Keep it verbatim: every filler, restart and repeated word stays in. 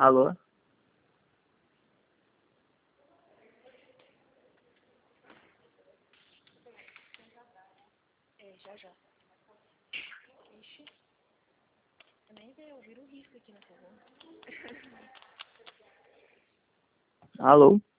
Alô? É, já já. Ixi, eu nem vi, eu viro o risco aqui na coluna. Alô?